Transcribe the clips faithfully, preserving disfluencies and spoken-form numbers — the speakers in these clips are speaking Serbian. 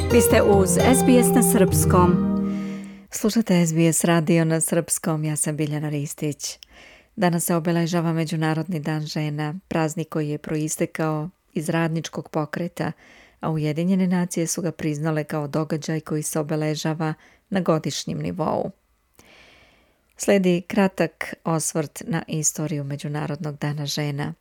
Vi ste uz S B S na srpskom. Slušate S B S radio na srpskom, ja sam Biljana Ristić. Danas se obeležava Međunarodni dan žena, praznik koji je proistekao iz radničkog pokreta, a Ujedinjene nacije su ga priznale kao događaj koji se obeležava na godišnjem nivou. Sledi kratak osvrt na istoriju Međunarodnog dana žena.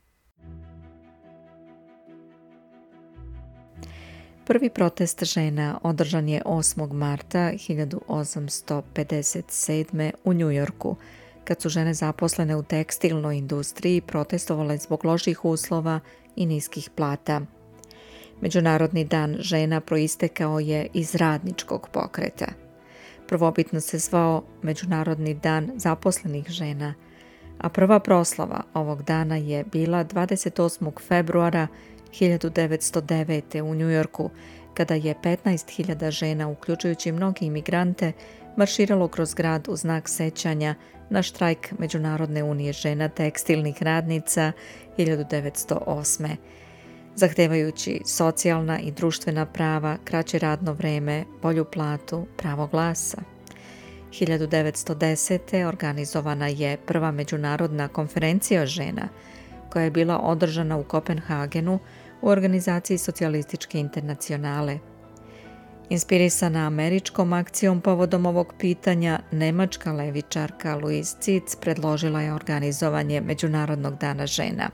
Prvi protest žena održan je osmog marta hiljadu osamsto pedeset sedme. u Njujorku, kad su žene zaposlene u tekstilnoj industriji protestovale zbog loših uslova i niskih plata. Međunarodni dan žena proistekao je iz radničkog pokreta. Prvobitno se zvao Međunarodni dan zaposlenih žena, a prva proslava ovog dana je bila dvadeset osmog februara hiljadu devetsto devete. u Njujorku, kada je petnaest hiljada žena, uključujući mnogi imigrante, marširalo kroz grad u znak sećanja na štrajk Međunarodne unije žena tekstilnih radnica hiljadu devetsto osme. zahtevajući socijalna i društvena prava, kraće radno vreme, bolju platu, pravo glasa. hiljadu devetsto desete. organizovana je prva međunarodna konferencija žena, koja je bila održana u Kopenhagenu u organizaciji Socijalističke internacionale. Inspirisana američkom akcijom povodom ovog pitanja, nemačka levičarka Louise Zitz predložila je organizovanje Međunarodnog dana žena.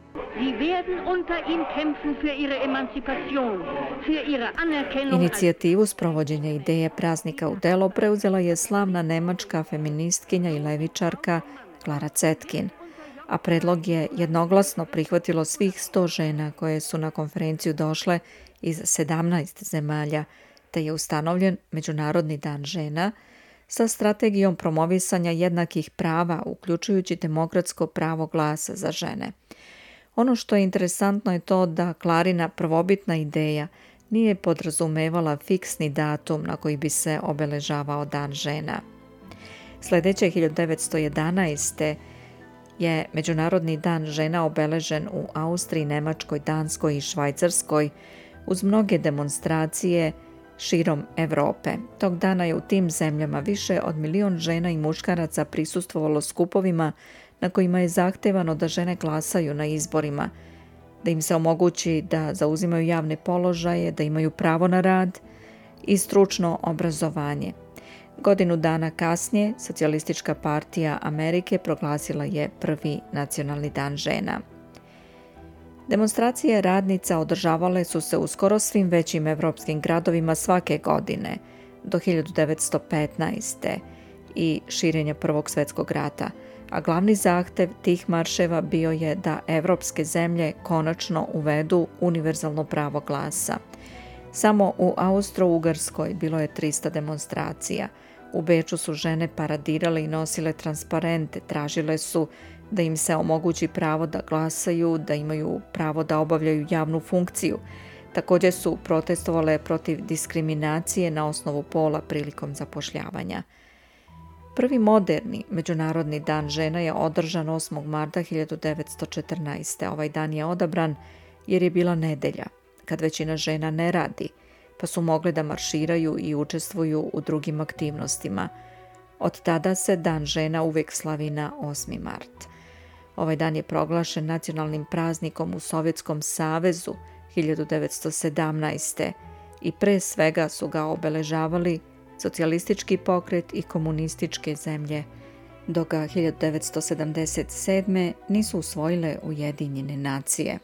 Inicijativu sprovođenja ideje praznika u delo preuzela je slavna nemačka feministkinja i levičarka Clara Zetkin, a predlog je jednoglasno prihvatilo svih sto žena koje su na konferenciju došle iz sedamnaest zemalja, te je ustanovljen Međunarodni dan žena sa strategijom promovisanja jednakih prava, uključujući demokratsko pravo glasa za žene. Ono što je interesantno je to da Clarina prvobitna ideja nije podrazumevala fiksni datum na koji bi se obeležavao dan žena. Sljedeće hiljadu devetsto jedanaeste. je Međunarodni dan žena obeležen u Austriji, Nemačkoj, Danskoj i Švajcarskoj uz mnoge demonstracije širom Europe. Tog dana je u tim zemljama više od milion žena i muškaraca prisustvovalo skupovima na kojima je zahtevano da žene glasaju na izborima, da im se omogući da zauzimaju javne položaje, da imaju pravo na rad i stručno obrazovanje. Godinu dana kasnije, Socijalistička partija Amerike proglasila je prvi nacionalni dan žena. Demonstracije radnica održavale su se u skoro svim većim evropskim gradovima svake godine do hiljadu devetsto petnaeste. i širenja Prvog svjetskog rata, a glavni zahtev tih marševa bio je da evropske zemlje konačno uvedu univerzalno pravo glasa. Samo u Austro-Ugarskoj bilo je trista demonstracija. U Beču su žene paradirale i nosile transparente, tražile su da im se omogući pravo da glasaju, da imaju pravo da obavljaju javnu funkciju. Također su protestovale protiv diskriminacije na osnovu pola prilikom zapošljavanja. Prvi moderni Međunarodni dan žena je održan osmog marta hiljadu devetsto četrnaeste. Ovaj dan je odabran jer je bila nedelja, kad većina žena ne radi, pa su mogle da marširaju i učestvuju u drugim aktivnostima. Od tada se Dan žena uvijek slavi na osmi mart. Ovaj dan je proglašen nacionalnim praznikom u Sovjetskom savezu hiljadu devetsto sedamnaeste. i pre svega su ga obeležavali socijalistički pokret i komunističke zemlje, dok ga hiljadu devetsto sedamdeset sedme. nisu usvojile Ujedinjene nacije.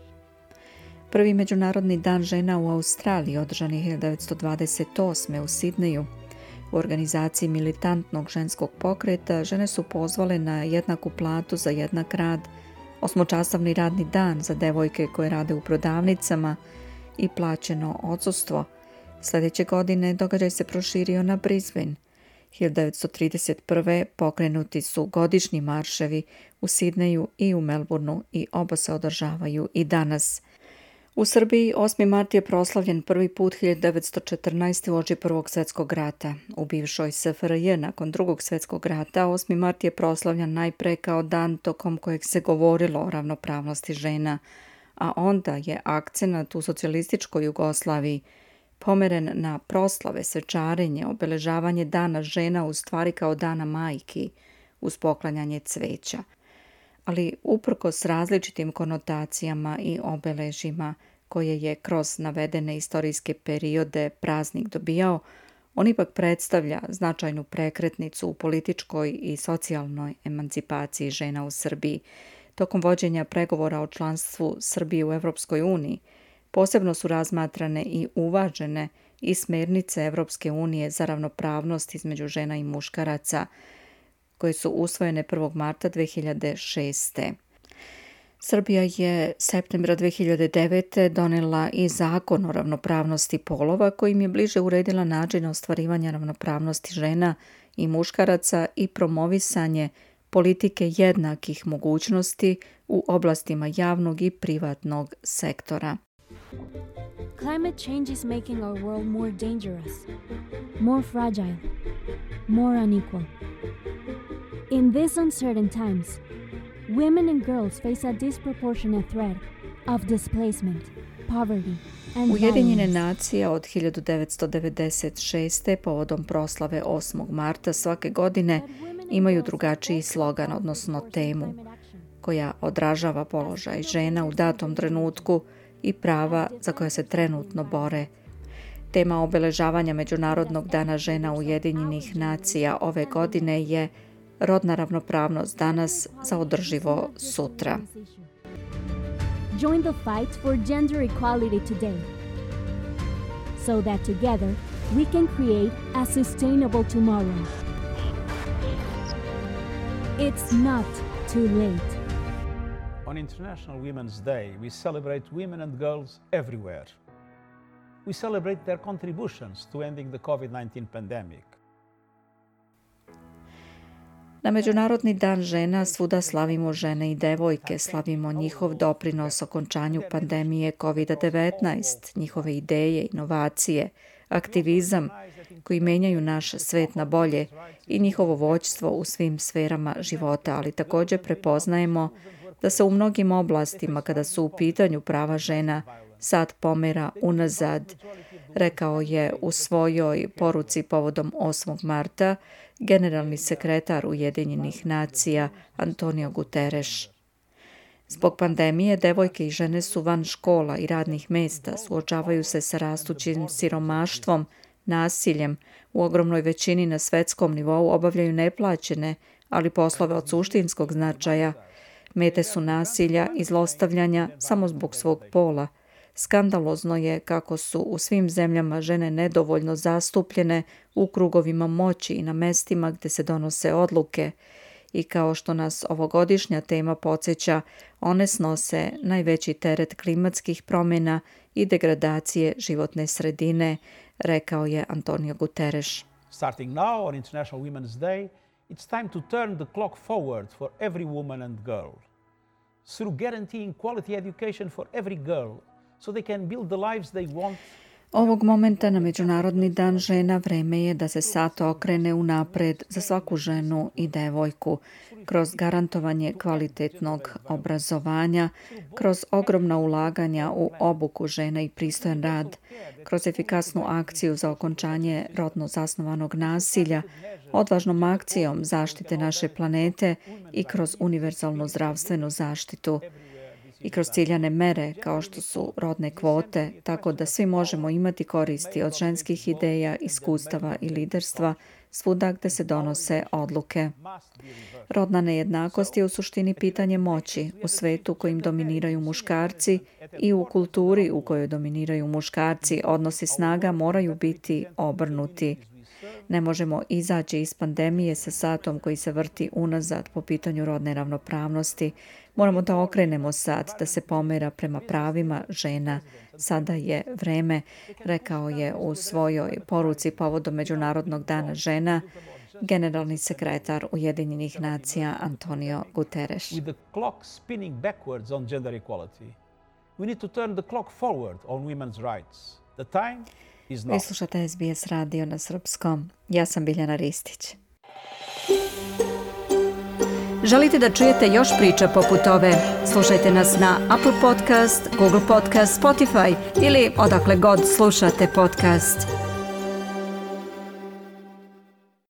Prvi Međunarodni dan žena u Australiji održan je hiljadu devetsto dvadeset osme. u Sidneju. U organizaciji militantnog ženskog pokreta žene su pozvale na jednaku platu za jednak rad, osmočasovni radni dan za devojke koje rade u prodavnicama i plaćeno odsustvo. Sljedeće godine događaj se proširio na Brisbane. hiljadu devetsto trideset prve. pokrenuti su godišnji marševi u Sidneju i u Melbourneu i oba se održavaju i danas. U Srbiji osmi mart je proslavljen prvi put hiljadu devetsto četrnaeste. uoči Prvog svjetskog rata. U bivšoj S F R J nakon Drugog svjetskog rata osmi mart je proslavljan najpre kao dan tokom kojeg se govorilo o ravnopravnosti žena, a onda je akcenat u socijalističkoj Jugoslaviji pomeren na proslave, svečarenje, obeležavanje dana žena u stvari kao dana majki, uz poklanjanje cveća. Ali uprkos različitim konotacijama i obeležima koje je kroz navedene istorijske periode praznik dobijao, on ipak predstavlja značajnu prekretnicu u političkoj i socijalnoj emancipaciji žena u Srbiji. Tokom vođenja pregovora o članstvu Srbije u Evropskoj uniji, posebno su razmatrane i uvažene i smernice Evropske unije za ravnopravnost između žena i muškaraca, koje su usvojene prvog marta dve hiljade šeste. Srbija je septembra dve hiljade devete. donela i zakon o ravnopravnosti polova kojim je bliže uredila način ostvarivanja ravnopravnosti žena i muškaraca i promovisanje politike jednakih mogućnosti u oblastima javnog i privatnog sektora. Climate change is making our world more dangerous, more fragile, more unequal. In these uncertain times, women and girls face a disproportionate threat of displacement, poverty, and Ujedinjene violence. nacije od hiljadu devetsto devedeset šeste. povodom proslave osmog marta svake godine imaju drugačiji slogan, odnosno temu, koja odražava položaj žena u datom trenutku i prava za koje se trenutno bore. Tema obeležavanja Međunarodnog dana žena Ujedinjenih nacija ove godine je rodna ravnopravnost danas za održivo sutra. Join the fight for gender equality today, so that together we can create a sustainable tomorrow. It's not too late. On International Women's Day, we celebrate women and girls everywhere. We celebrate their contributions to ending the COVID nineteen pandemic. Na Međunarodni dan žena svuda slavimo žene i devojke, slavimo njihov doprinos okončanju pandemije kovid devetnaest, njihove ideje, inovacije, aktivizam koji menjaju naš svet na bolje i njihovo vođstvo u svim sferama života, ali također prepoznajemo da se u mnogim oblastima, kada su u pitanju prava žena, sad pomera unazad, rekao je u svojoj poruci povodom osmog marta generalni sekretar Ujedinjenih nacija Antonio Guterres. Zbog pandemije, devojke i žene su van škola i radnih mesta, suočavaju se sa rastućim siromaštvom, nasiljem, u ogromnoj većini na svetskom nivou obavljaju neplaćene, ali poslove od suštinskog značaja. Mete su nasilja i zlostavljanja samo zbog svog pola. Skandalozno je kako su u svim zemljama žene nedovoljno zastupljene u krugovima moći i na mestima gde se donose odluke. I kao što nas ovogodišnja tema podsjeća, one snose najveći teret klimatskih promjena i degradacije životne sredine, rekao je Antonio Guterres. Starting now on International Women's Day, it's time to turn the clock forward for every woman and girl. Through guaranteeing quality education for every girl, so they can build the lives they want. Ovog momenta na Međunarodni dan žena vreme je da se sat okrene unapred za svaku ženu i devojku, kroz garantovanje kvalitetnog obrazovanja, kroz ogromna ulaganja u obuku žena i pristojan rad, kroz efikasnu akciju za okončanje rodno zasnovanog nasilja, odvažnom akcijom zaštite naše planete i kroz univerzalnu zdravstvenu zaštitu. I kroz ciljane mere kao što su rodne kvote, tako da svi možemo imati koristi od ženskih ideja, iskustava i liderstva svuda gde se donose odluke. Rodna nejednakost je u suštini pitanje moći u svetu kojim dominiraju muškarci i u kulturi u kojoj dominiraju muškarci. Odnosi snaga moraju biti obrnuti. Ne možemo izaći iz pandemije sa satom koji se vrti unazad po pitanju rodne ravnopravnosti. Moramo da okrenemo sat, da se pomera prema pravima žena. Sada je vreme, rekao je u svojoj poruci povodom Međunarodnog dana žena generalni sekretar Ujedinjenih nacija Antonio Guterres. With the clock spinning backwards on gender equality, we need to turn the clock forward on women's rights. The time is now. Vi slušate S B S radio na srpskom. Ja sam Biljana Ristić. Želite da čujete još priča poput ove? Slušajte nas na Apple Podcast, Google Podcast, Spotify ili odakle god slušate podcast.